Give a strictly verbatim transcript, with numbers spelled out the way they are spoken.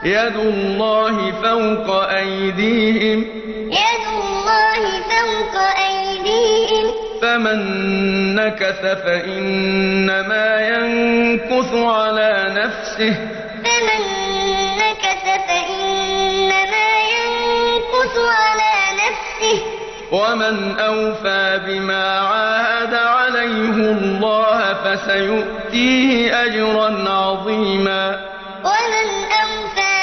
يد الله فوق أيديهم يد الله فوق أيديهم فمن نكث فإنما ينكث على نفسه فمن نكث فإنما ينكث على نفسه ومن أوفى بما عاهد عليه الله فسيؤتيه أجرا عظيما ومن أوفى